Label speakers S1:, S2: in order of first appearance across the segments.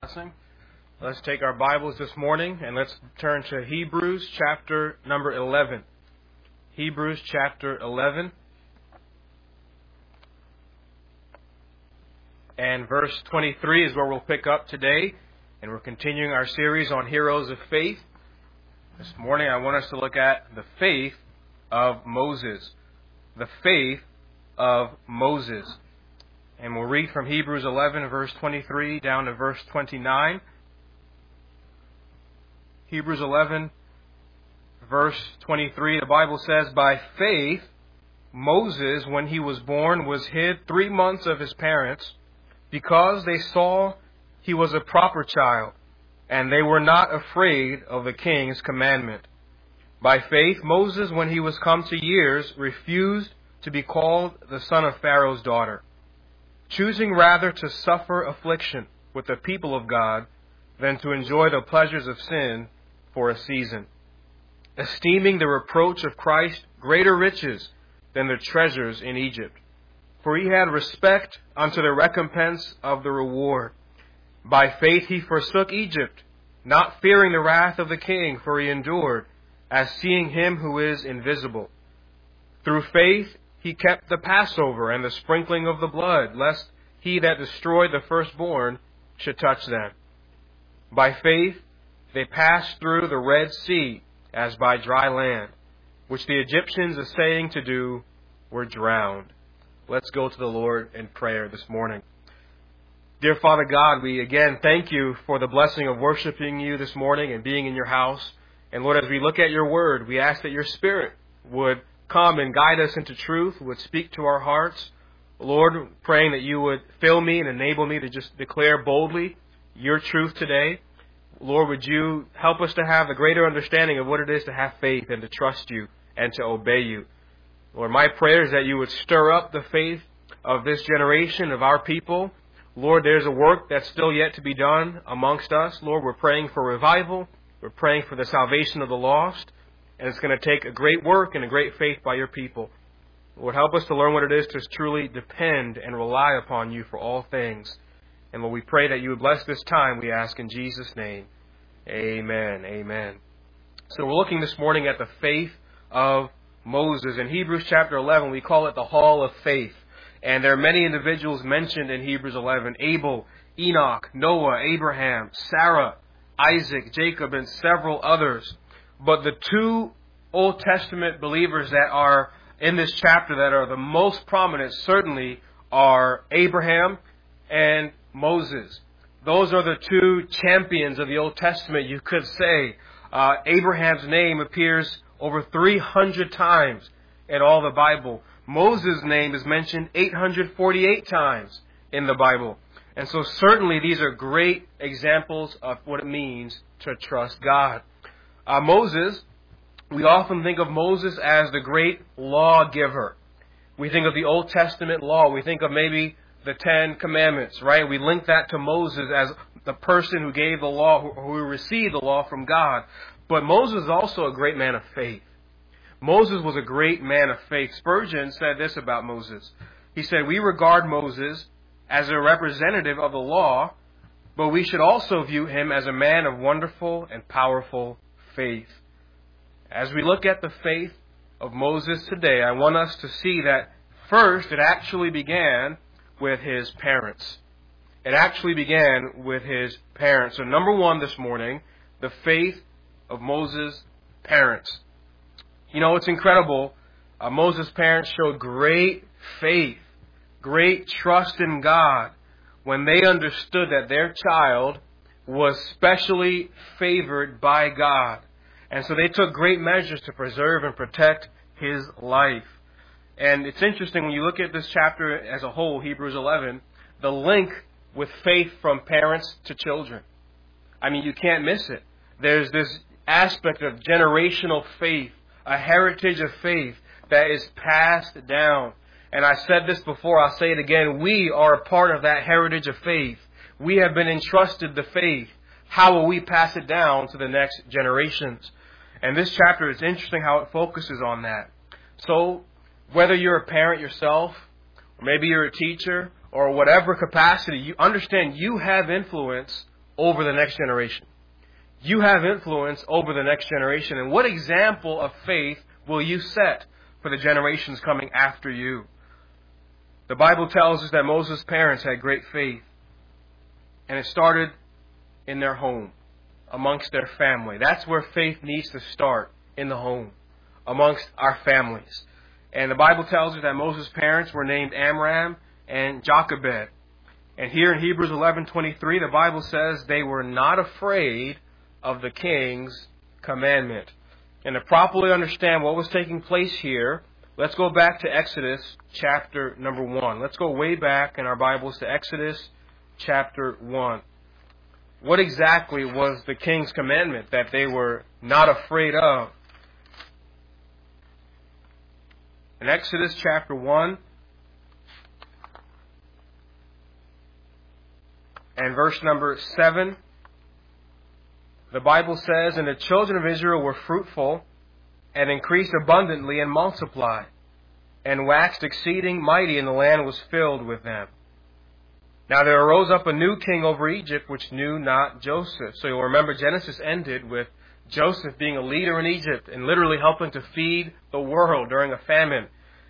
S1: blessing. Let's take our Bibles this morning and let's turn to Hebrews chapter number 11. Hebrews chapter 11 and verse 23 is where we'll pick up today, and we're continuing our series on heroes of faith. This morning I want us to look at the faith of Moses. The faith of Moses. And we'll read from Hebrews 11, verse 23, down to verse 29. Hebrews 11, verse 23, the Bible says, "By faith, Moses, when he was born, was hid 3 months of his parents, because they saw he was a proper child, and they were not afraid of the king's commandment. By faith, Moses, when he was come to years, refused to be called the son of Pharaoh's daughter, choosing rather to suffer affliction with the people of God than to enjoy the pleasures of sin for a season, esteeming the reproach of Christ greater riches than the treasures in Egypt. For he had respect unto the recompense of the reward. By faith he forsook Egypt, not fearing the wrath of the king, for he endured, as seeing him who is invisible. Through faith he kept the Passover and the sprinkling of the blood, lest he that destroyed the firstborn should touch them. By faith they passed through the Red Sea as by dry land, which the Egyptians, essaying to do, were drowned." Let's go to the Lord in prayer this morning. Dear Father God, we again thank you for the blessing of worshiping you this morning and being in your house. And Lord, as we look at your word, we ask that your Spirit would come and guide us into truth, would speak to our hearts. Lord, praying that you would fill me and enable me to just declare boldly your truth today. Lord, would you help us to have a greater understanding of what it is to have faith and to trust you and to obey you. Lord, my prayer is that you would stir up the faith of this generation, of our people. Lord, there's a work that's still yet to be done amongst us. Lord, we're praying for revival. We're praying for the salvation of the lost. And it's going to take a great work and a great faith by your people. Lord, help us to learn what it is to truly depend and rely upon you for all things. And Lord, we pray that you would bless this time, we ask in Jesus' name. Amen. Amen. So we're looking this morning at the faith of Moses. In Hebrews chapter 11, we call it the Hall of Faith. And there are many individuals mentioned in Hebrews 11. Abel, Enoch, Noah, Abraham, Sarah, Isaac, Jacob, and several others. But the two Old Testament believers that are in this chapter that are the most prominent certainly are Abraham and Moses. Those are the two champions of the Old Testament, you could say. Abraham's name appears over 300 times in all the Bible. Moses' name is mentioned 848 times in the Bible. And so certainly these are great examples of what it means to trust God. Moses, we often think of Moses as the great lawgiver. We think of the Old Testament law. We think of maybe the 10 Commandments, right? We link that to Moses as the person who gave the law, who received the law from God. But Moses is also a great man of faith. Moses was a great man of faith. Spurgeon said this about Moses. He said, "We regard Moses as a representative of the law, but we should also view him as a man of wonderful and powerful faith." As we look at the faith of Moses today, I want us to see that first it actually began with his parents. It actually began with his parents. So number one this morning, the faith of Moses' parents. You know, it's incredible. Moses' parents showed great faith, great trust in God when they understood that their child was specially favored by God. And so they took great measures to preserve and protect his life. And it's interesting when you look at this chapter as a whole, Hebrews 11, the link with faith from parents to children. I mean, you can't miss it. There's this aspect of generational faith, a heritage of faith that is passed down. And I said this before, I'll say it again. We are a part of that heritage of faith. We have been entrusted the faith. How will we pass it down to the next generations? And this chapter is interesting how it focuses on that. So, whether you're a parent yourself, or maybe you're a teacher, or whatever capacity, you understand you have influence over the next generation. You have influence over the next generation. And what example of faith will you set for the generations coming after you? The Bible tells us that Moses' parents had great faith. And it started in their home, amongst their family. That's where faith needs to start, in the home, amongst our families. And the Bible tells us that Moses' parents were named Amram and Jochebed. And here in Hebrews 11:23, the Bible says they were not afraid of the king's commandment. And to properly understand what was taking place here, let's go back to Exodus chapter number 1. Let's go way back in our Bibles to Exodus chapter 1. What exactly was the king's commandment that they were not afraid of? In Exodus chapter 1 and verse number 7, the Bible says, "And the children of Israel were fruitful and increased abundantly and multiplied, and waxed exceeding mighty, and the land was filled with them. Now there arose up a new king over Egypt, which knew not Joseph." So you'll remember Genesis ended with Joseph being a leader in Egypt and literally helping to feed the world during a famine.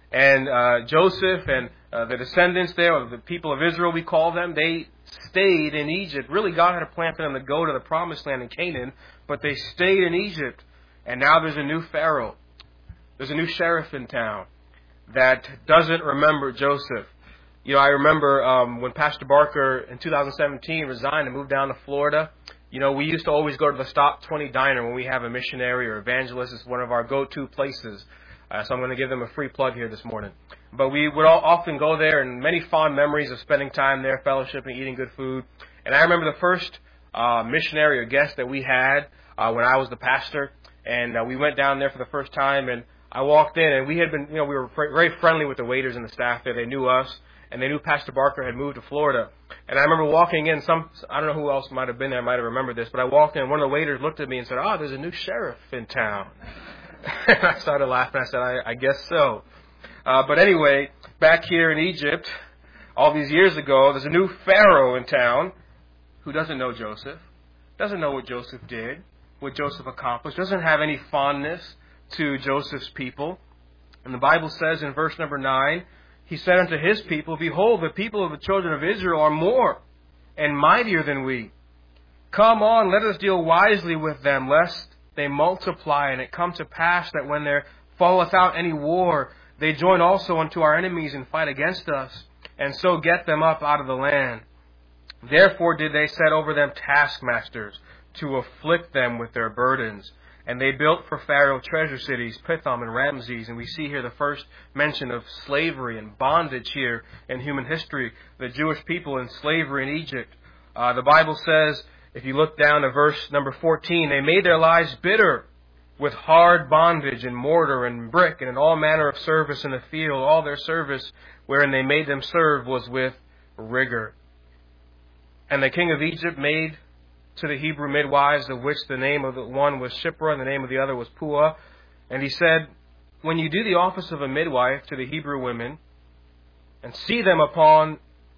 S1: And Joseph and the descendants there, or the people of Israel we call them, they stayed in Egypt. Really, God had a plan for them to go to the promised land in Canaan, but they stayed in Egypt. And now there's a new Pharaoh. There's a new sheriff in town that doesn't remember Joseph. You know, I remember when Pastor Barker in 2017 resigned and moved down to Florida. You know, we used to always go to the Stop 20 Diner when we have a missionary or evangelist. It's one of our go-to places. So I'm going to give them a free plug here this morning. But we would often go there, and many fond memories of spending time there, fellowshipping, eating good food. And I remember the first missionary or guest that we had when I was the pastor. And we went down there for the first time, and I walked in, and we had been, we were very friendly with the waiters and the staff there. They knew us, and they knew Pastor Barker had moved to Florida. And I remember walking in, I don't know who else might have been there, might have remembered this, but I walked in, and one of the waiters looked at me and said, "Oh, there's a new sheriff in town." And I started laughing. I said, I guess so. But anyway, back here in Egypt, all these years ago, there's a new Pharaoh in town who doesn't know Joseph, doesn't know what Joseph did, what Joseph accomplished, doesn't have any fondness to Joseph's people. And the Bible says in verse number 9, he said unto his people, "Behold, the people of the children of Israel are more and mightier than we. Come on, let us deal wisely with them, lest they multiply, and it come to pass that when there falleth out any war, they join also unto our enemies and fight against us, and so get them up out of the land. Therefore did they set over them taskmasters, to afflict them with their burdens. And they built for Pharaoh treasure cities, Pithom and Ramses." And we see here the first mention of slavery and bondage here in human history. The Jewish people in slavery in Egypt. The Bible says, if you look down to verse number 14, "They made their lives bitter with hard bondage and mortar and brick and in all manner of service in the field. All their service wherein they made them serve was with rigor. And the king of Egypt made to the Hebrew midwives, of which the name of the one was Shiphrah and the name of the other was Puah. And he said, when you do the office of a midwife to the Hebrew women, and see them upon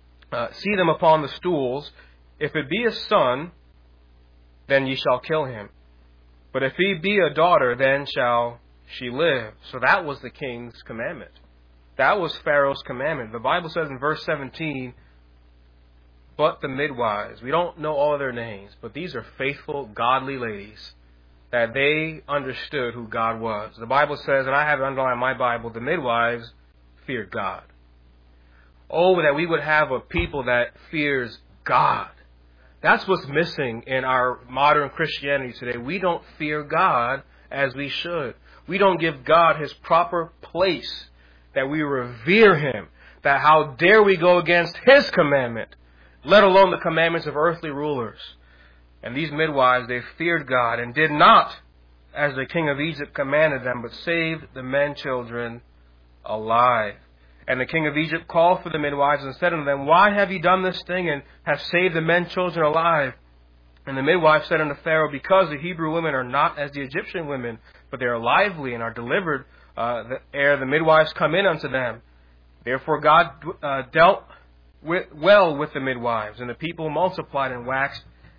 S1: the stools, if it be a son, then ye shall kill him. But if he be a daughter, then shall she live." So that was the king's commandment. That was Pharaoh's commandment. The Bible says in verse 17, "But the midwives," we don't know all of their names, but these are faithful, godly ladies, that they understood who God was. The Bible says, and I have it underlined in my Bible, the midwives feared God. Oh, that we would have a people that fears God. That's what's missing in our modern Christianity today. We don't fear God as we should. We don't give God His proper place, that we revere Him, that how dare we go against His commandment, let alone the commandments of earthly rulers. And these midwives, they feared God and did not as the king of Egypt commanded them, but saved the men children alive. And the king of Egypt called for the midwives and said unto them, "Why have ye done this thing, and have saved the men children alive?" And the midwives said unto Pharaoh, "Because the Hebrew women are not as the Egyptian women, but they are lively and are delivered ere the midwives come in unto them." Therefore God dealt well with the midwives, and the people multiplied and waxed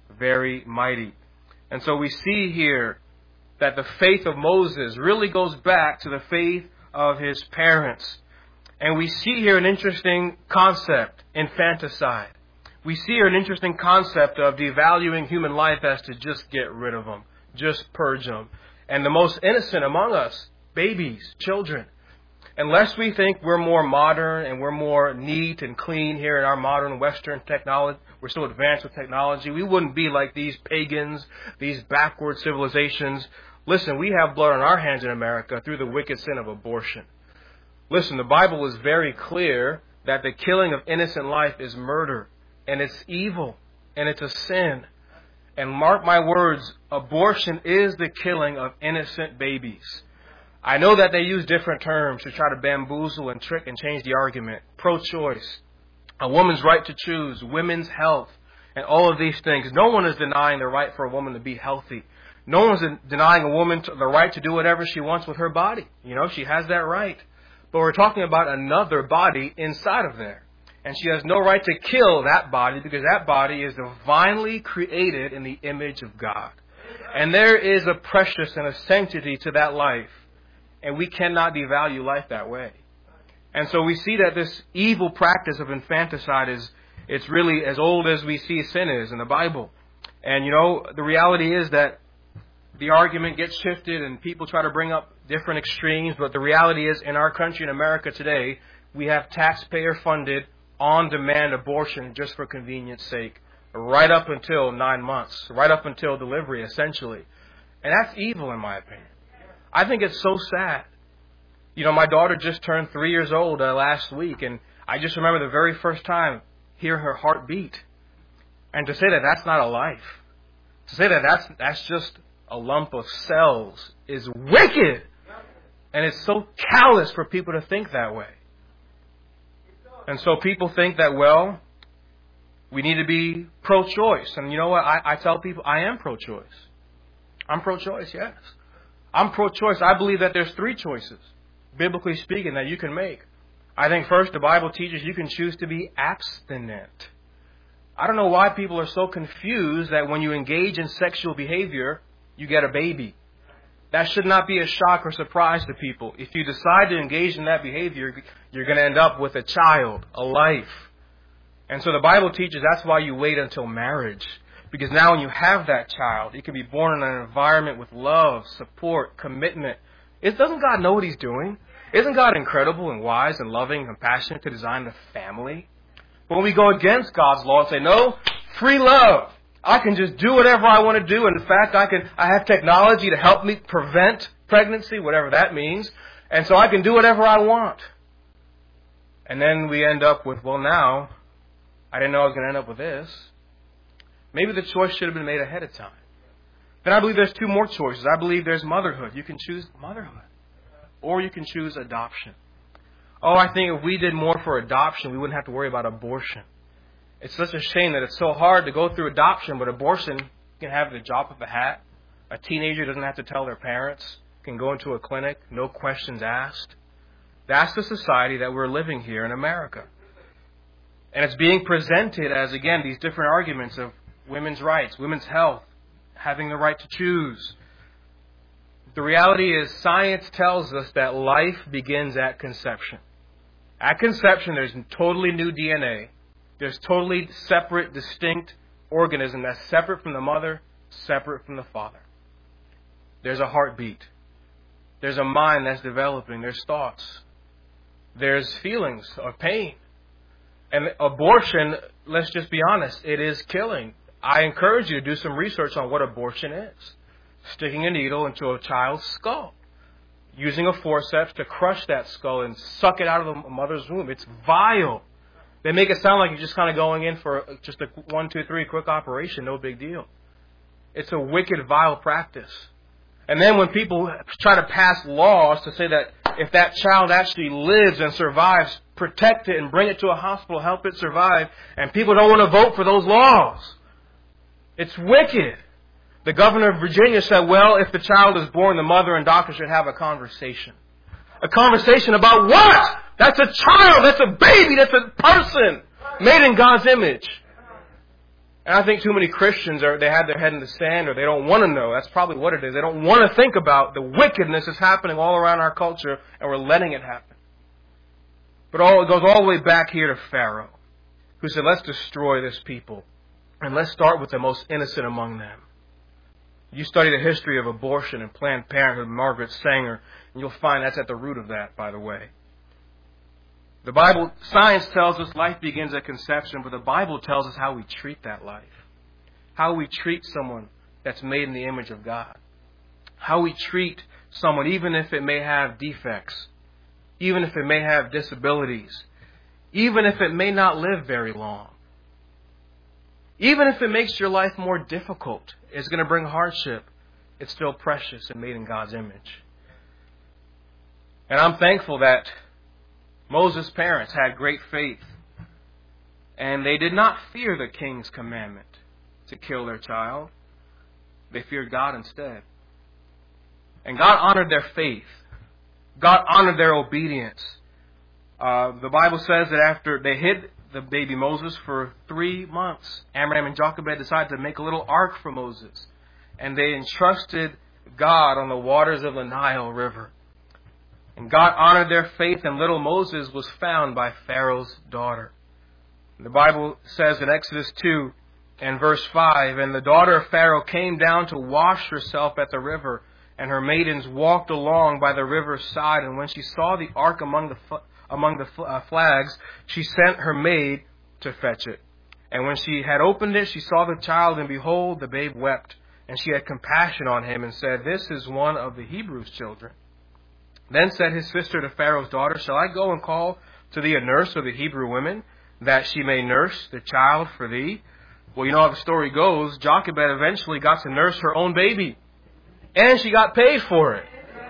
S1: very mighty. And so we see here that the faith of Moses really goes back to the faith of his parents. And we see here an interesting concept, infanticide. We see here an interesting concept of devaluing human life as to just get rid of them, just purge them. And the most innocent among us, babies, children. Unless we think we're more modern and we're more neat and clean here in our modern Western technology, we're so advanced with technology, we wouldn't be like these pagans, these backward civilizations. Listen, we have blood on our hands in America through the wicked sin of abortion. Listen, the Bible is very clear that the killing of innocent life is murder, and it's evil, and it's a sin. And mark my words, abortion is the killing of innocent babies. I know that they use different terms to try to bamboozle and trick and change the argument. Pro-choice, a woman's right to choose, women's health, and all of these things. No one is denying the right for a woman to be healthy. No one's denying a woman the right to do whatever she wants with her body. You know, she has that right. But we're talking about another body inside of there. And she has no right to kill that body because that body is divinely created in the image of God. And there is a precious and a sanctity to that life. And we cannot devalue life that way. And so we see that this evil practice of infanticide it's really as old as we see sin is in the Bible. And you know, the reality is that the argument gets shifted and people try to bring up different extremes. But the reality is in our country, in America today, we have taxpayer-funded, on-demand abortion just for convenience sake. Right up until 9 months. Right up until delivery, essentially. And that's evil in my opinion. I think it's so sad. You know, my daughter just turned 3 years old last week, and I just remember the very first time hear her heart beat. And to say that that's not a life, to say that that's just a lump of cells is wicked. And it's so callous for people to think that way. And so people think that, well, we need to be pro-choice. And you know what? I tell people I am pro-choice. I'm pro-choice, yes. I'm pro-choice. I believe that there's 3 choices, biblically speaking, that you can make. I think first, the Bible teaches you can choose to be abstinent. I don't know why people are so confused that when you engage in sexual behavior, you get a baby. That should not be a shock or surprise to people. If you decide to engage in that behavior, you're going to end up with a child, a life. And so the Bible teaches that's why you wait until marriage. Because now when you have that child, it can be born in an environment with love, support, commitment. Doesn't God know what He's doing? Isn't God incredible and wise and loving and compassionate to design the family? But when we go against God's law and say, no, free love. I can just do whatever I want to do. And in fact, I have technology to help me prevent pregnancy, whatever that means. And so I can do whatever I want. And then we end up with, well, now, I didn't know I was going to end up with this. Maybe the choice should have been made ahead of time. Then I believe there's 2 more choices. I believe there's motherhood. You can choose motherhood. Or you can choose adoption. Oh, I think if we did more for adoption, we wouldn't have to worry about abortion. It's such a shame that it's so hard to go through adoption, but abortion can have the drop of a hat. A teenager doesn't have to tell their parents, can go into a clinic, no questions asked. That's the society that we're living here in America. And it's being presented as, again, these different arguments of women's rights, women's health, having the right to choose. The reality is science tells us that life begins at conception. At conception, there's totally new DNA. There's totally separate, distinct organism that's separate from the mother, separate from the father. There's a heartbeat. There's a mind that's developing. There's thoughts. There's feelings of pain. And abortion, let's just be honest, it is killing. I encourage you to do some research on what abortion is. Sticking a needle into a child's skull. Using a forceps to crush that skull and suck it out of the mother's womb. It's vile. They make it sound like you're just kind of going in for just a 1, 2, 3 quick operation, no big deal. It's a wicked, vile practice. And then when people try to pass laws to say that if that child actually lives and survives, protect it and bring it to a hospital, help it survive, and people don't want to vote for those laws. It's wicked. The governor of Virginia said, well, if the child is born, the mother and doctor should have a conversation. A conversation about what? That's a child. That's a baby. That's a person made in God's image. And I think too many Christians they have their head in the sand, or they don't want to know. That's probably what it is. They don't want to think about the wickedness that's happening all around our culture, and we're letting it happen. But it goes all the way back here to Pharaoh, who said, let's destroy this people, and let's start with the most innocent among them. You study the history of abortion and Planned Parenthood, Margaret Sanger, and you'll find that's at the root of that, by the way. The Bible, science tells us life begins at conception, but the Bible tells us how we treat that life. How we treat someone that's made in the image of God. How we treat someone, even if it may have defects, even if it may have disabilities, even if it may not live very long. Even if it makes your life more difficult, it's going to bring hardship, it's still precious and made in God's image. And I'm thankful that Moses' parents had great faith, and they did not fear the king's commandment to kill their child. They feared God instead. And God honored their faith. God honored their obedience. The Bible says that after they hid the baby Moses for 3 months, Amram and Jochebed decided to make a little ark for Moses. And they entrusted God on the waters of the Nile River. And God honored their faith, and little Moses was found by Pharaoh's daughter. The Bible says in Exodus 2 and verse 5, and the daughter of Pharaoh came down to wash herself at the river, and her maidens walked along by the river's side. And when she saw the ark among the flags, she sent her maid to fetch it. And when she had opened it, she saw the child, and behold, the babe wept. And she had compassion on him, and said, this is one of the Hebrews' children. Then said his sister to Pharaoh's daughter, shall I go and call to thee a nurse of the Hebrew women, that she may nurse the child for thee? Well, you know how the story goes. Jochebed eventually got to nurse her own baby. And she got paid for it.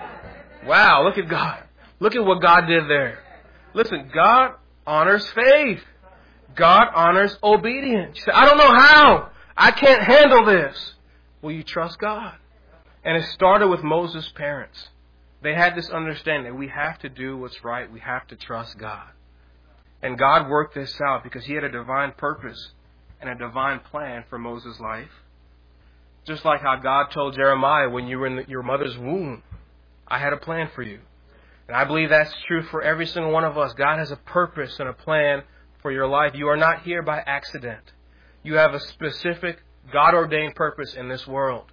S1: Wow, look at God. Look at what God did there. Listen, God honors faith. God honors obedience. You say, I don't know how. I can't handle this. Well, you trust God. And it started with Moses' parents. They had this understanding that we have to do what's right. We have to trust God. And God worked this out because He had a divine purpose and a divine plan for Moses' life. Just like how God told Jeremiah when you were in your mother's womb, I had a plan for you. And I believe that's true for every single one of us. God has a purpose and a plan for your life. You are not here by accident. You have a specific God-ordained purpose in this world.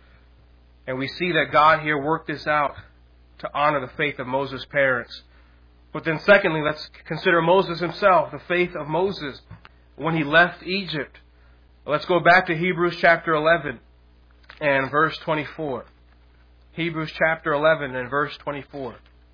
S1: And we see that God here worked this out to honor the faith of Moses' parents. But then secondly, let's consider Moses himself, the faith of Moses when he left Egypt. Let's go back to Hebrews chapter 11 and verse 24. Hebrews chapter 11 and verse 24.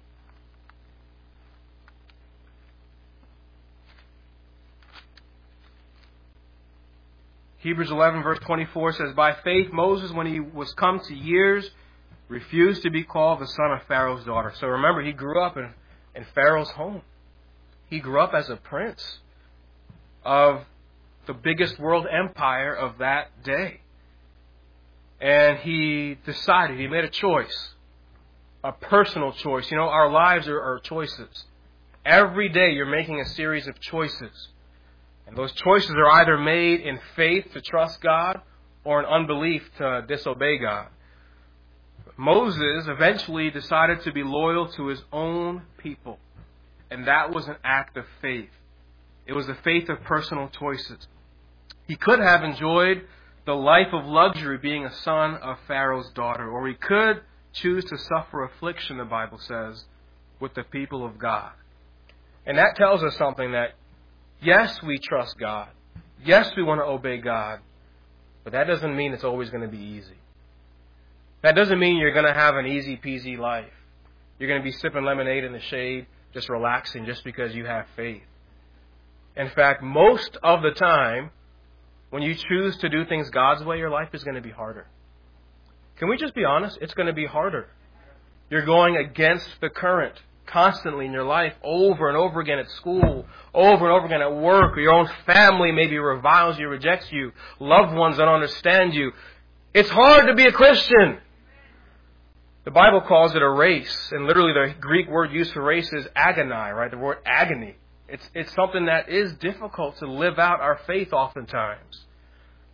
S1: Hebrews 11 verse 24 says, by faith Moses, when he was come to years, refused to be called the son of Pharaoh's daughter. So remember, he grew up in Pharaoh's home. He grew up as a prince of the biggest world empire of that day. And he decided, he made a choice, a personal choice. You know, our lives are choices. Every day you're making a series of choices. And those choices are either made in faith to trust God or in unbelief to disobey God. Moses eventually decided to be loyal to his own people. And that was an act of faith. It was the faith of personal choices. He could have enjoyed the life of luxury being a son of Pharaoh's daughter, or he could choose to suffer affliction, the Bible says, with the people of God. And that tells us something that, yes, we trust God. Yes, we want to obey God. But that doesn't mean it's always going to be easy. That doesn't mean you're going to have an easy peasy life. You're going to be sipping lemonade in the shade, just relaxing just because you have faith. In fact, most of the time, when you choose to do things God's way, your life is going to be harder. Can we just be honest? It's going to be harder. You're going against the current constantly in your life, over and over again at school, over and over again at work, or your own family maybe reviles you, rejects you, loved ones don't understand you. It's hard to be a Christian. The Bible calls it a race, and literally the Greek word used for race is agonai, right? The word agony. It's something that is difficult to live out our faith oftentimes.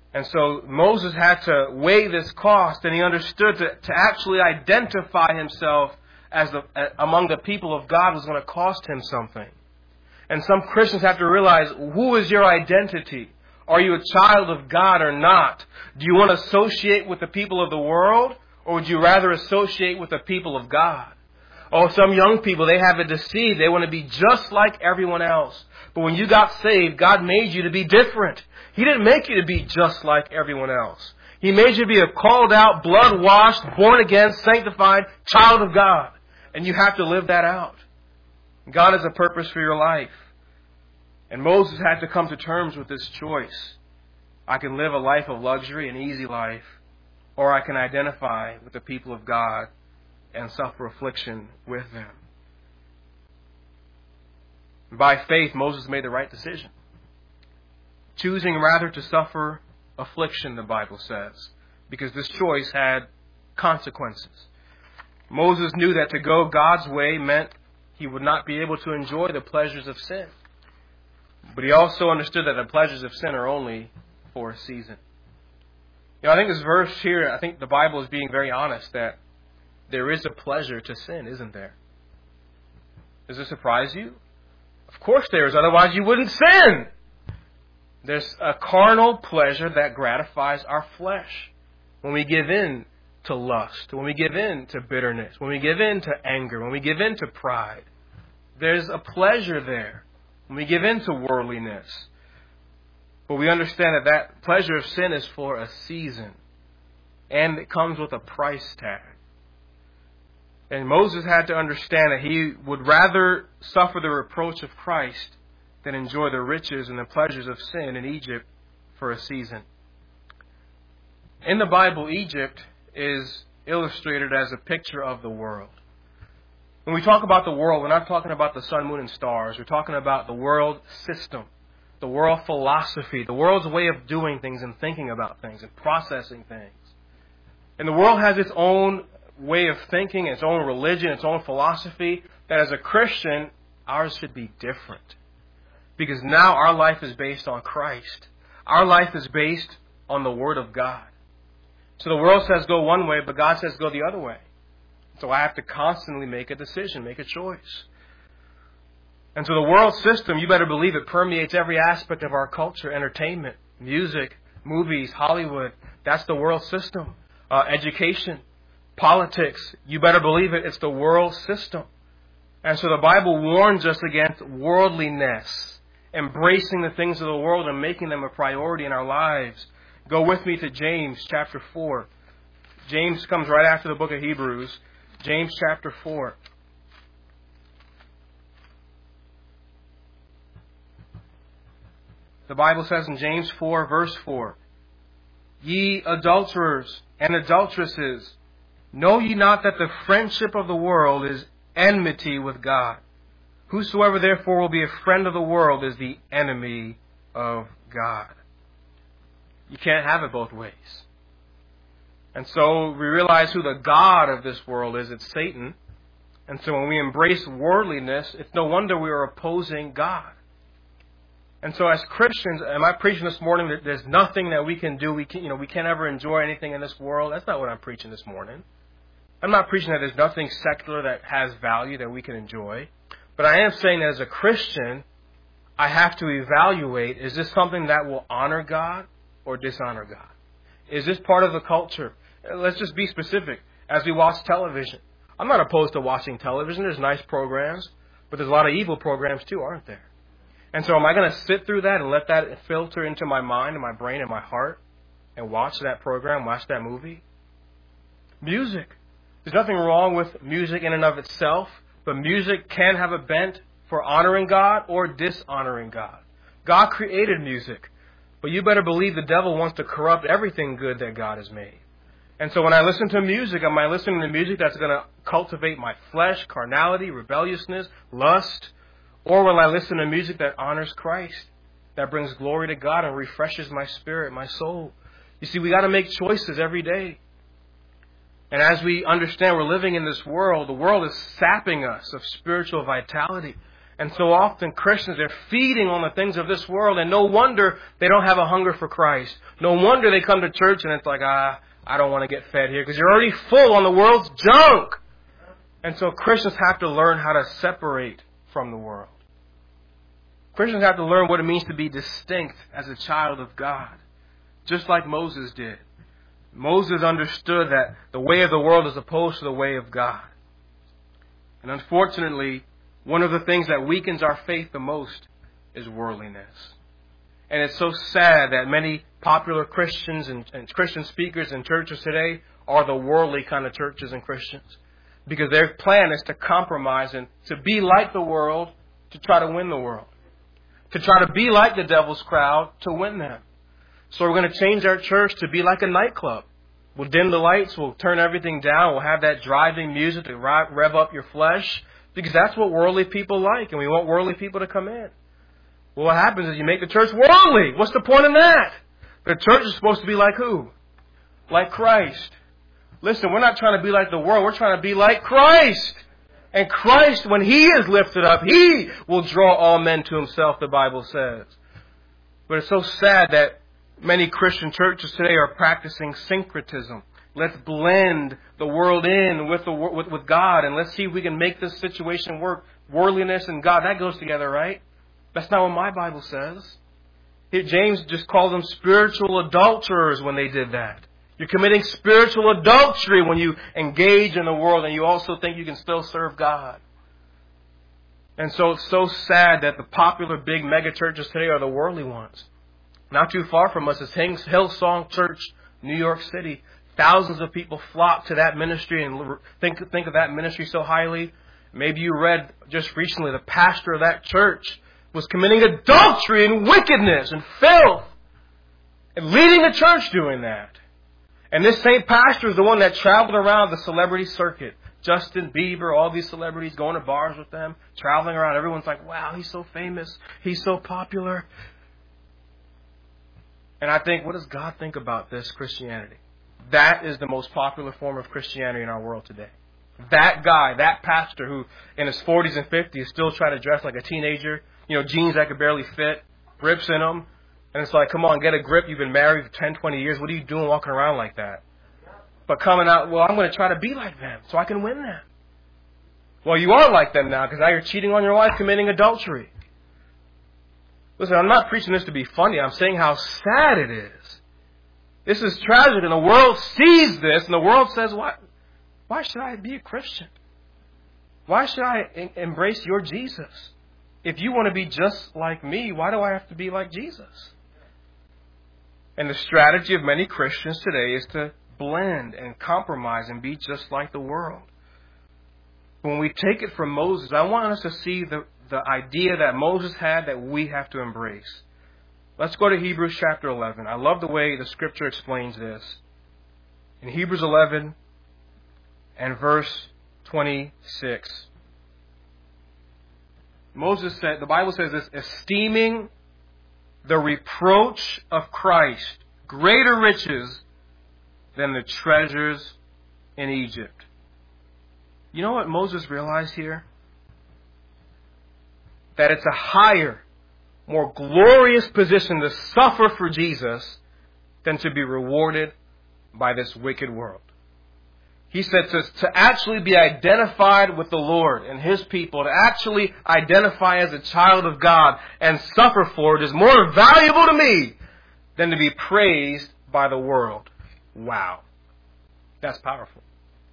S1: And so Moses had to weigh this cost, and he understood to actually identify himself as among the people of God was going to cost him something. And some Christians have to realize, who is your identity? Are you a child of God or not? Do you want to associate with the people of the world, or would you rather associate with the people of God? Oh, some young people, they have it deceived. They want to be just like everyone else. But when you got saved, God made you to be different. He didn't make you to be just like everyone else. He made you to be a called out, blood-washed, born-again, sanctified child of God. And you have to live that out. God has a purpose for your life. And Moses had to come to terms with this choice. I can live a life of luxury, an easy life, or I can identify with the people of God and suffer affliction with them. By faith, Moses made the right decision, choosing rather to suffer affliction, the Bible says, because this choice had consequences. Moses knew that to go God's way meant he would not be able to enjoy the pleasures of sin. But he also understood that the pleasures of sin are only for a season. I think this verse here, I think the Bible is being very honest that there is a pleasure to sin, isn't there? Does this surprise you? Of course there is, otherwise you wouldn't sin. There's a carnal pleasure that gratifies our flesh when we give in to lust, when we give in to bitterness, when we give in to anger, when we give in to pride. There's a pleasure there when we give in to worldliness. But we understand that that pleasure of sin is for a season, and it comes with a price tag. And Moses had to understand that he would rather suffer the reproach of Christ than enjoy the riches and the pleasures of sin in Egypt for a season. In the Bible, Egypt is illustrated as a picture of the world. When we talk about the world, we're not talking about the sun, moon, and stars. We're talking about the world system, the world philosophy, the world's way of doing things and thinking about things and processing things. And the world has its own way of thinking, its own religion, its own philosophy, that as a Christian, ours should be different. Because now our life is based on Christ. Our life is based on the Word of God. So the world says go one way, but God says go the other way. So I have to constantly make a decision, make a choice. And so the world system, you better believe it permeates every aspect of our culture, entertainment, music, movies, Hollywood. That's the world system. Education, politics, you better believe it, it's the world system. And so the Bible warns us against worldliness, embracing the things of the world and making them a priority in our lives. Go with me to James chapter 4. James comes right after the book of Hebrews. James chapter 4. The Bible says in James 4, verse 4, Ye adulterers and adulteresses, know ye not that the friendship of the world is enmity with God? Whosoever therefore will be a friend of the world is the enemy of God. You can't have it both ways. And so we realize who the God of this world is. It's Satan. And so when we embrace worldliness, it's no wonder we are opposing God. And so as Christians, am I preaching this morning that there's nothing that we can do? We can't ever enjoy anything in this world. That's not what I'm preaching this morning. I'm not preaching that there's nothing secular that has value that we can enjoy. But I am saying that as a Christian, I have to evaluate, is this something that will honor God or dishonor God? Is this part of the culture? Let's just be specific. As we watch television, I'm not opposed to watching television. There's nice programs, but there's a lot of evil programs too, aren't there? And so am I going to sit through that and let that filter into my mind and my brain and my heart and watch that program, watch that movie? Music. There's nothing wrong with music in and of itself, but music can have a bent for honoring God or dishonoring God. God created music, but you better believe the devil wants to corrupt everything good that God has made. And so when I listen to music, am I listening to music that's going to cultivate my flesh, carnality, rebelliousness, lust? Or will I listen to music that honors Christ, that brings glory to God and refreshes my spirit, my soul? You see, we got to make choices every day. And as we understand we're living in this world, the world is sapping us of spiritual vitality. And so often Christians, they're feeding on the things of this world, and no wonder they don't have a hunger for Christ. No wonder they come to church and it's like, I don't want to get fed here, because you're already full on the world's junk. And so Christians have to learn how to separate from the world. Christians have to learn what it means to be distinct as a child of God, just like Moses did. Moses understood that the way of the world is opposed to the way of God. And unfortunately, one of the things that weakens our faith the most is worldliness. And it's so sad that many popular Christians and Christian speakers in churches today are the worldly kind of churches and Christians. Because their plan is to compromise and to be like the world to try to win the world. To try to be like the devil's crowd to win them. So we're going to change our church to be like a nightclub. We'll dim the lights, we'll turn everything down, we'll have that driving music to rev up your flesh. Because that's what worldly people like, and we want worldly people to come in. Well, what happens is you make the church worldly. What's the point in that? The church is supposed to be like who? Like Christ. Listen, we're not trying to be like the world. We're trying to be like Christ. And Christ, when He is lifted up, He will draw all men to Himself, the Bible says. But it's so sad that many Christian churches today are practicing syncretism. Let's blend the world in with God, and let's see if we can make this situation work. Worldliness and God, that goes together, right? That's not what my Bible says. James just called them spiritual adulterers when they did that. You're committing spiritual adultery when you engage in the world and you also think you can still serve God. And so it's so sad that the popular big mega churches today are the worldly ones. Not too far from us is Hillsong Church, New York City. Thousands of people flock to that ministry and think of that ministry so highly. Maybe you read just recently the pastor of that church was committing adultery and wickedness and filth and leading the church doing that. And this same pastor is the one that traveled around the celebrity circuit. Justin Bieber, all these celebrities, going to bars with them, traveling around. Everyone's like, wow, he's so famous. He's so popular. And I think, what does God think about this Christianity? That is the most popular form of Christianity in our world today. That guy, that pastor who in his 40s and 50s still trying to dress like a teenager, jeans that could barely fit, rips in them. And it's like, come on, get a grip. You've been married for 10, 20 years. What are you doing walking around like that? But coming out, well, I'm going to try to be like them so I can win them. Well, you are like them now because now you're cheating on your wife, committing adultery. Listen, I'm not preaching this to be funny. I'm saying how sad it is. This is tragic, and the world sees this, and the world says, why should I be a Christian? Why should I embrace your Jesus? If you want to be just like me, why do I have to be like Jesus? And the strategy of many Christians today is to blend and compromise and be just like the world. When we take it from Moses, I want us to see the idea that Moses had that we have to embrace. Let's go to Hebrews chapter 11. I love the way the Scripture explains this. In Hebrews 11 and verse 26, Moses said, the Bible says this, esteeming the reproach of Christ greater riches than the treasures in Egypt. You know what Moses realized here? That it's a higher, more glorious position to suffer for Jesus than to be rewarded by this wicked world. He said to actually be identified with the Lord and His people, to actually identify as a child of God and suffer for it is more valuable to me than to be praised by the world. Wow. That's powerful.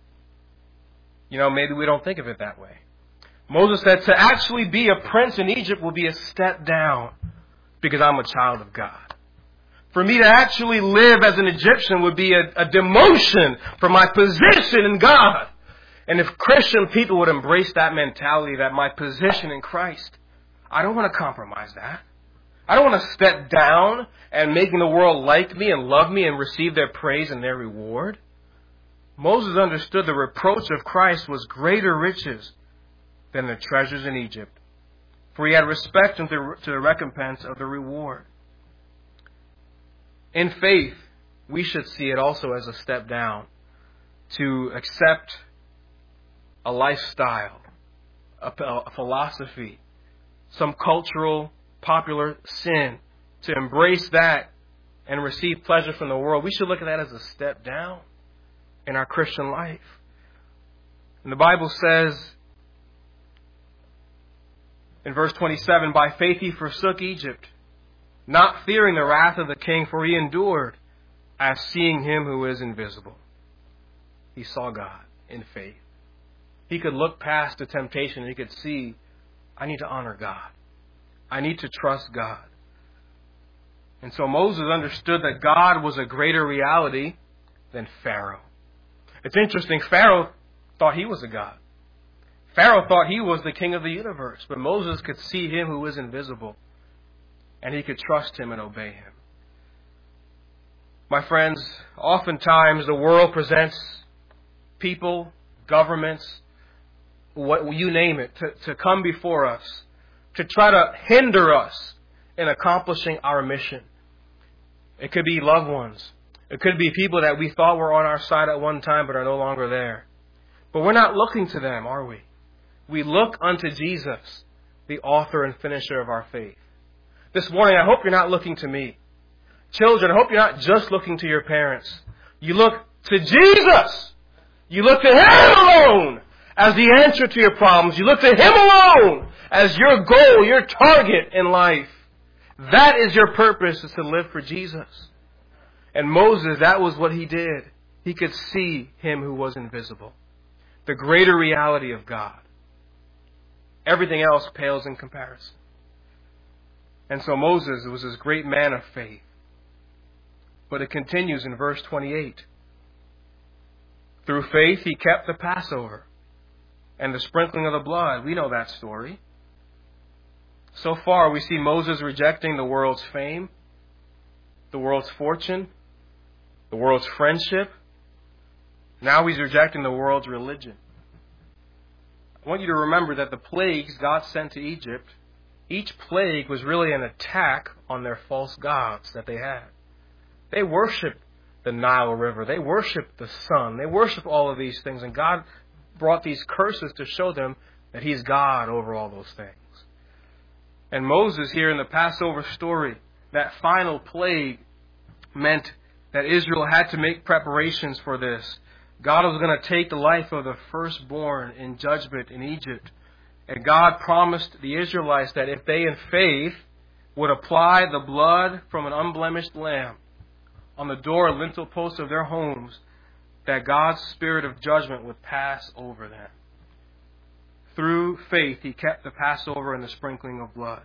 S1: Maybe we don't think of it that way. Moses said to actually be a prince in Egypt will be a step down because I'm a child of God. For me to actually live as an Egyptian would be a demotion for my position in God. And if Christian people would embrace that mentality, that my position in Christ, I don't want to compromise that. I don't want to step down and making the world like me and love me and receive their praise and their reward. Moses understood the reproach of Christ was greater riches than the treasures in Egypt, for he had respect to the recompense of the reward. In faith, we should see it also as a step down to accept a lifestyle, a philosophy some cultural, popular sin, to embrace that and receive pleasure from the world. We should look at that as a step down in our Christian life. And the Bible says in verse 27, by faith he forsook Egypt, not fearing the wrath of the king, for he endured as seeing him who is invisible. He saw God in faith. He could look past the temptation and he could see, I need to honor God. I need to trust God. And so Moses understood that God was a greater reality than Pharaoh. It's interesting, Pharaoh thought he was a God. Pharaoh thought he was the king of the universe, but Moses could see him who is invisible, and he could trust him and obey him. My friends, oftentimes the world presents people, governments, what you name it, to come before us, to try to hinder us in accomplishing our mission. It could be loved ones. It could be people that we thought were on our side at one time but are no longer there. But we're not looking to them, are we? We look unto Jesus, the author and finisher of our faith. This morning, I hope you're not looking to me. Children, I hope you're not just looking to your parents. You look to Jesus. You look to Him alone as the answer to your problems. You look to Him alone as your goal, your target in life. That is your purpose, is to live for Jesus. And Moses, that was what he did. He could see Him who was invisible. The greater reality of God. Everything else pales in comparison. And so Moses was this great man of faith. But it continues in verse 28. Through faith he kept the Passover and the sprinkling of the blood. We know that story. So far we see Moses rejecting the world's fame, the world's fortune, the world's friendship. Now he's rejecting the world's religion. I want you to remember that the plagues God sent to Egypt, each plague was really an attack on their false gods that they had. They worshiped the Nile River. They worshiped the sun. They worshiped all of these things. And God brought these curses to show them that He's God over all those things. And Moses here in the Passover story, that final plague meant that Israel had to make preparations for this. God was going to take the life of the firstborn in judgment in Egypt. And God promised the Israelites that if they in faith would apply the blood from an unblemished lamb on the door and lintel posts of their homes, that God's spirit of judgment would pass over them. Through faith, He kept the Passover and the sprinkling of blood.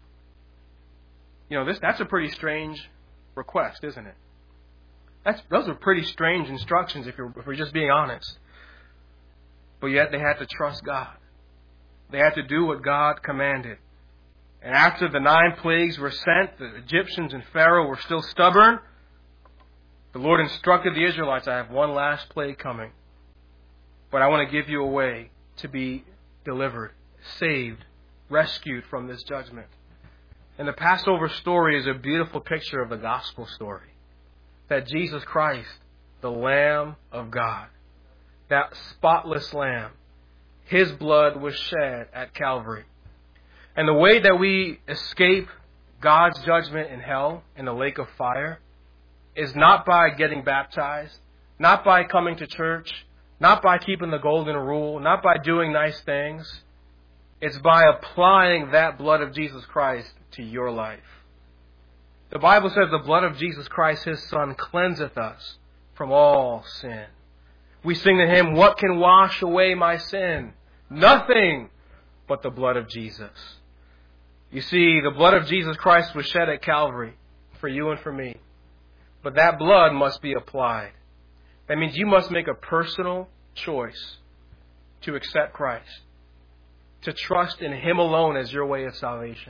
S1: You know, that's a pretty strange request, isn't it? Those are pretty strange instructions if we're just being honest. But yet they had to trust God. They had to do what God commanded. And after the 9 plagues were sent, the Egyptians and Pharaoh were still stubborn. The Lord instructed the Israelites, I have one last plague coming. But I want to give you a way to be delivered, saved, rescued from this judgment. And the Passover story is a beautiful picture of the gospel story. That Jesus Christ, the Lamb of God, that spotless Lamb, His blood was shed at Calvary. And the way that we escape God's judgment in hell, in the lake of fire, is not by getting baptized, not by coming to church, not by keeping the golden rule, not by doing nice things. It's by applying that blood of Jesus Christ to your life. The Bible says the blood of Jesus Christ, His Son, cleanseth us from all sin. We sing the hymn, what can wash away my sin? Nothing but the blood of Jesus. You see, the blood of Jesus Christ was shed at Calvary for you and for me. But that blood must be applied. That means you must make a personal choice to accept Christ, to trust in Him alone as your way of salvation.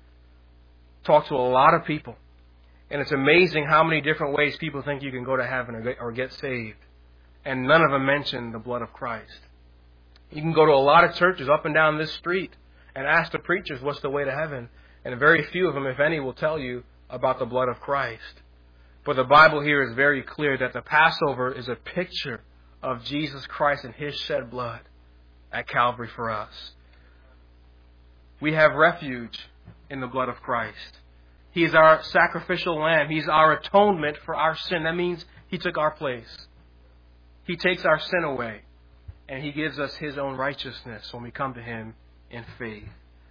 S1: Talk to a lot of people, and it's amazing how many different ways people think you can go to heaven or get saved, and none of them mention the blood of Christ. You can go to a lot of churches up and down this street and ask the preachers what's the way to heaven, and very few of them, if any, will tell you about the blood of Christ. But the Bible here is very clear that the Passover is a picture of Jesus Christ and His shed blood at Calvary for us. We have refuge in the blood of Christ. He is our sacrificial lamb. He's our atonement for our sin. That means He took our place. He takes our sin away, and He gives us His own righteousness when we come to Him in faith.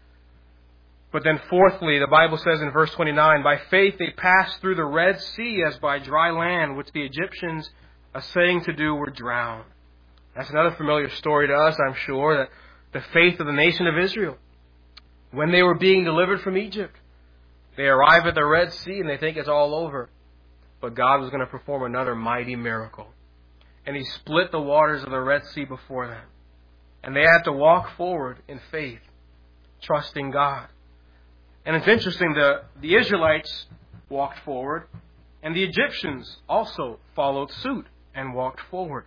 S1: But then fourthly, the Bible says in verse 29, by faith they passed through the Red Sea as by dry land, which the Egyptians, essaying to do, were drowned. That's another familiar story to us, I'm sure, that the faith of the nation of Israel. When they were being delivered from Egypt, they arrive at the Red Sea and they think it's all over. But God was going to perform another mighty miracle. And He split the waters of the Red Sea before them. And they had to walk forward in faith, trusting God. And it's interesting, the Israelites walked forward, and the Egyptians also followed suit and walked forward.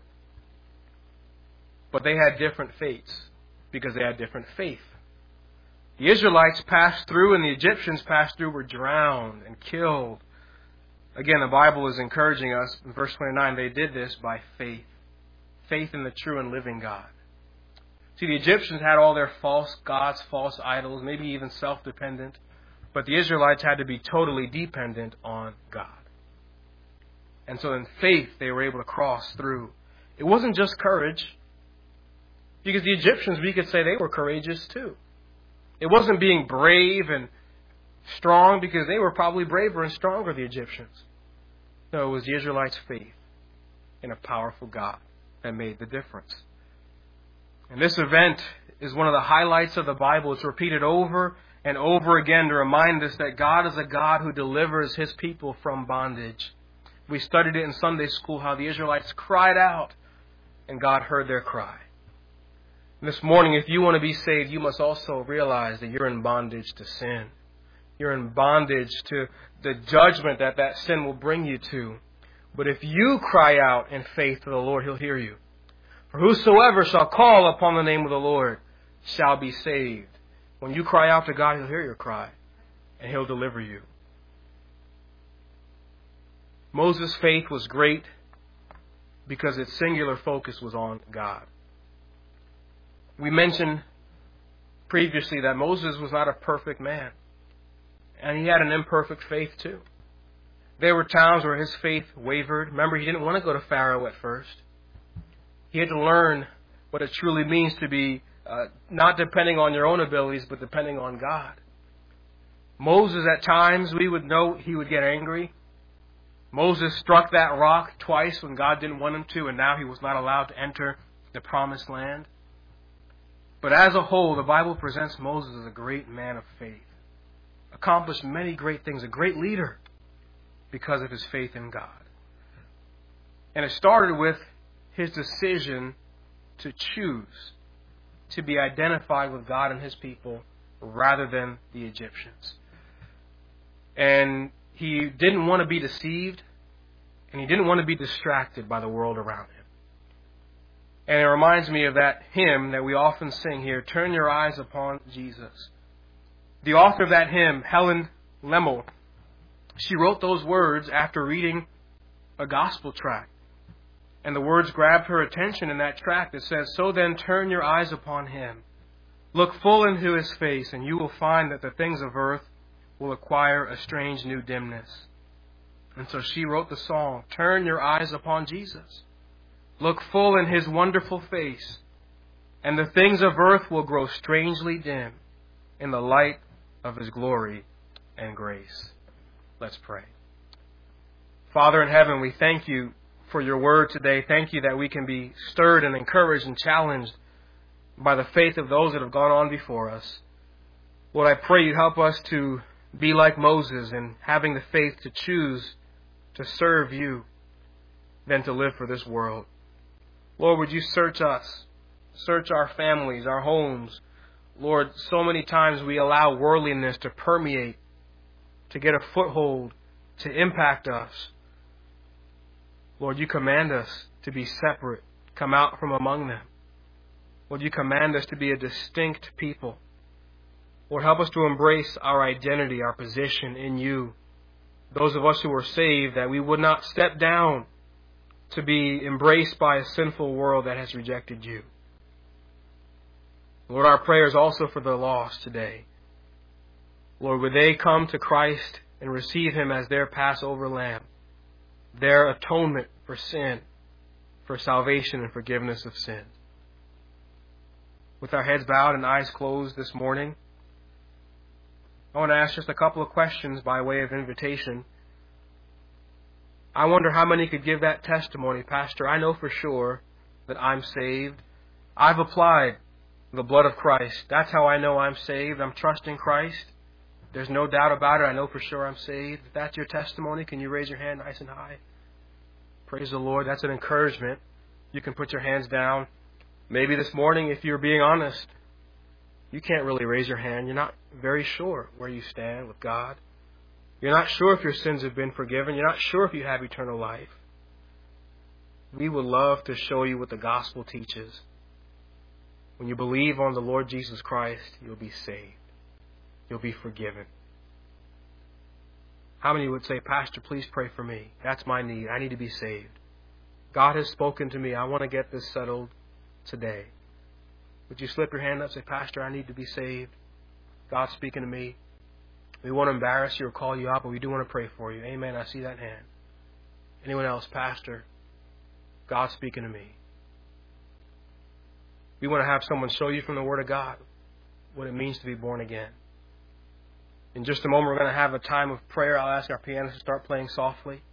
S1: But they had different fates because they had different faith. The Israelites passed through and the Egyptians passed through were drowned and killed. Again, the Bible is encouraging us in verse 29, they did this by faith. Faith in the true and living God. See, the Egyptians had all their false gods, false idols, maybe even self-dependent. But the Israelites had to be totally dependent on God. And so in faith, they were able to cross through. It wasn't just courage. Because the Egyptians, we could say they were courageous too. It wasn't being brave and strong because they were probably braver and stronger, the Egyptians. No, it was the Israelites' faith in a powerful God that made the difference. And this event is one of the highlights of the Bible. It's repeated over and over again to remind us that God is a God who delivers His people from bondage. We studied it in Sunday school how the Israelites cried out and God heard their cry. And this morning, if you want to be saved, you must also realize that you're in bondage to sin. You're in bondage to the judgment that that sin will bring you to. But if you cry out in faith to the Lord, He'll hear you. For whosoever shall call upon the name of the Lord shall be saved. When you cry out to God, He'll hear your cry and He'll deliver you. Moses' faith was great because its singular focus was on God. We mentioned previously that Moses was not a perfect man. And he had an imperfect faith too. There were times where his faith wavered. Remember, he didn't want to go to Pharaoh at first. He had to learn what it truly means to be not depending on your own abilities, but depending on God. Moses, at times, we would know he would get angry. Moses struck that rock twice when God didn't want him to, and now he was not allowed to enter the promised land. But as a whole, the Bible presents Moses as a great man of faith. Accomplished many great things, a great leader because of his faith in God. And it started with his decision to choose to be identified with God and His people rather than the Egyptians. And he didn't want to be deceived, and he didn't want to be distracted by the world around him. And it reminds me of that hymn that we often sing here, Turn Your Eyes Upon Jesus. The author of that hymn, Helen Lemmel, she wrote those words after reading a gospel tract. And the words grabbed her attention in that tract. It says, So then turn your eyes upon Him. Look full into His face, and you will find that the things of earth will acquire a strange new dimness. And so she wrote the song, Turn your eyes upon Jesus. Look full in His wonderful face, and the things of earth will grow strangely dim in the light of His glory and grace. Let's pray. Father in heaven, we thank You for Your word today. Thank You that we can be stirred and encouraged and challenged by the faith of those that have gone on before us. Lord, I pray You help us to be like Moses in having the faith to choose to serve You than to live for this world. Lord, would You search us, search our families, our homes. Lord, so many times we allow worldliness to permeate, to get a foothold, to impact us. Lord, You command us to be separate, come out from among them. Lord, You command us to be a distinct people. Lord, help us to embrace our identity, our position in You. Those of us who are saved, that we would not step down to be embraced by a sinful world that has rejected You. Lord, our prayer is also for the lost today. Lord, would they come to Christ and receive Him as their Passover lamb, their atonement for sin, for salvation and forgiveness of sin. With our heads bowed and eyes closed this morning, I want to ask just a couple of questions by way of invitation. I wonder how many could give that testimony, Pastor. I know for sure that I'm saved. I've applied the blood of Christ. That's how I know I'm saved. I'm trusting Christ. There's no doubt about it. I know for sure I'm saved. If that's your testimony, can you raise your hand nice and high? Praise the Lord. That's an encouragement. You can put your hands down. Maybe this morning, if you're being honest, you can't really raise your hand. You're not very sure where you stand with God. You're not sure if your sins have been forgiven. You're not sure if you have eternal life. We would love to show you what the gospel teaches. When you believe on the Lord Jesus Christ, you'll be saved. You'll be forgiven. How many would say, Pastor, please pray for me? That's my need. I need to be saved. God has spoken to me. I want to get this settled today. Would you slip your hand up and say, Pastor, I need to be saved. God's speaking to me. We won't embarrass you or call you out, but we do want to pray for you. Amen. I see that hand. Anyone else? Pastor, God's speaking to me. We want to have someone show you from the Word of God what it means to be born again. In just a moment, we're going to have a time of prayer. I'll ask our pianist to start playing softly.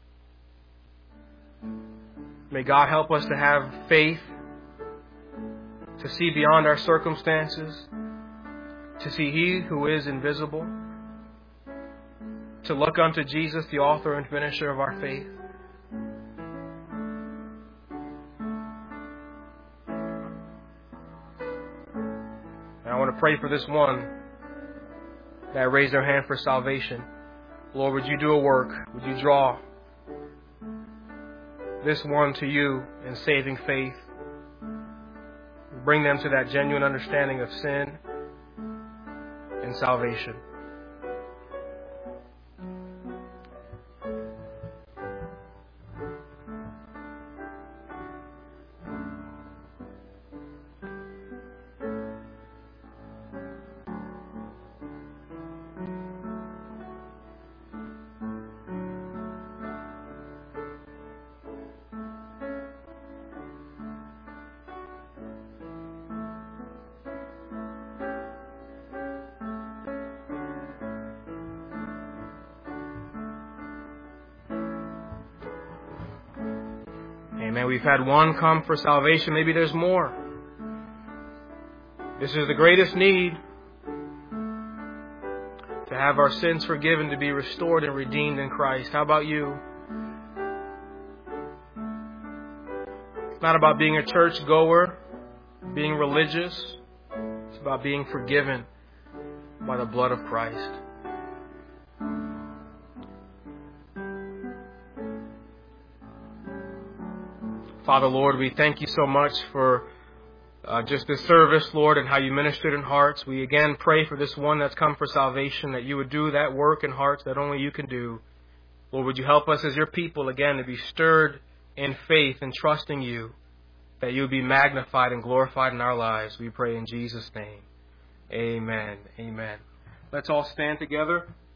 S1: May God help us to have faith, to see beyond our circumstances, to see He who is invisible, to look unto Jesus, the author and finisher of our faith. And I want to pray for this one that raised their hand for salvation. Lord, would you do a work? Would you draw this one to you in saving faith? Bring them to that genuine understanding of sin and salvation. Amen. We've had one come for salvation. Maybe there's more. This is the greatest need, to have our sins forgiven, to be restored and redeemed in Christ. How about you? It's not about being a church goer, being religious. It's about being forgiven by the blood of Christ. Father, Lord, we thank you so much for just this service, Lord, and how you ministered in hearts. We again pray for this one that's come for salvation, that you would do that work in hearts that only you can do. Lord, would you help us as your people again to be stirred in faith and trusting you, that you would be magnified and glorified in our lives. We pray in Jesus' name. Amen. Amen. Let's all stand together.